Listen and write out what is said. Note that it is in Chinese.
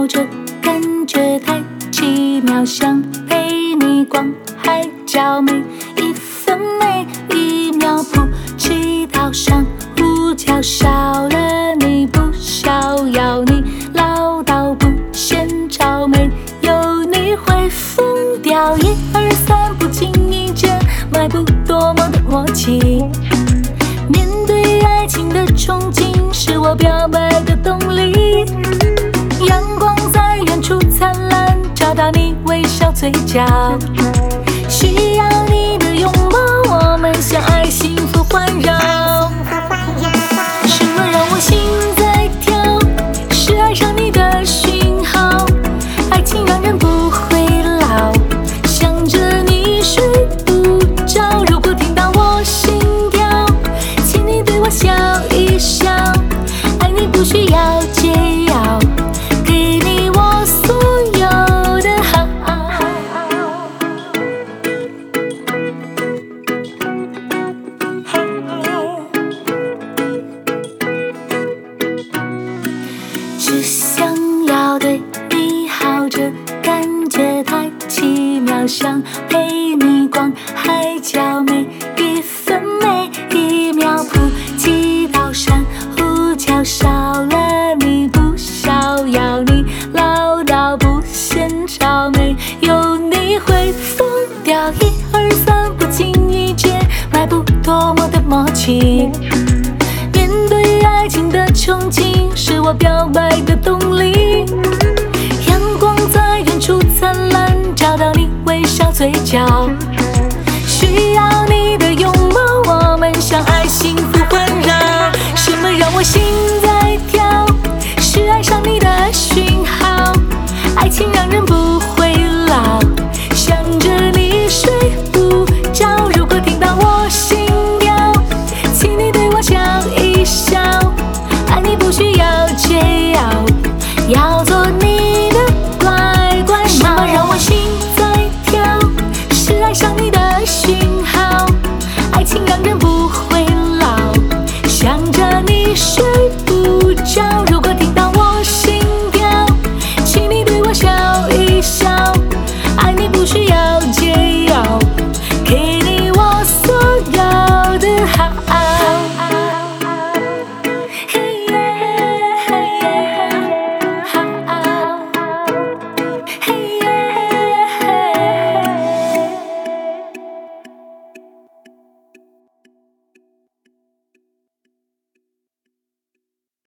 着，感觉太奇妙，想陪你逛海角，每一分每一秒不祈祷上呼叫，少了你不逍遥，你唠叨不嫌吵，没有你会疯掉。1、2、3，不经意间迈步，多么的默契。面对爱情的憧憬，是我表白的动力。阳光在远处灿烂，找到你微笑嘴角，需要你的拥抱，我们相爱幸福环绕。什么让我心在跳？是爱上你的讯号，爱情让人不会老，想着你睡不着。如果听到我心跳，请你对我笑一笑，爱你不需要解药，给你我所有的好。只想要对你好，这感觉太奇妙，想陪你逛海角，每一分每一秒不祈祷珊瑚礁，少了你不逍遥，你唠叨不嫌吵，没有你会疯掉。1、2、3，不经意间迈步，多么的默契。面对爱情的憧憬，是我表白的动力。阳光在远处灿烂，找到你微笑嘴角，需要你的拥抱，我们相爱幸福环绕。什么让我心